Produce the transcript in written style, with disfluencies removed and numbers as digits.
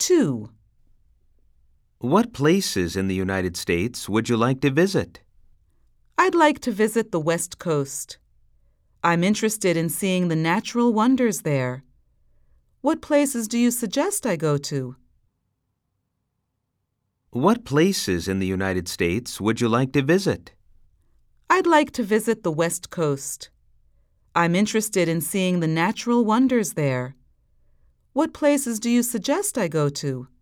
2. What places in the United States would you like to visit? I'd like to visit the West Coast. I'm interested in seeing the natural wonders there. What places do you suggest I go to? What places in the United States would you like to visit? I'd like to visit the West Coast. I'm interested in seeing the natural wonders there. What places do you suggest I go to?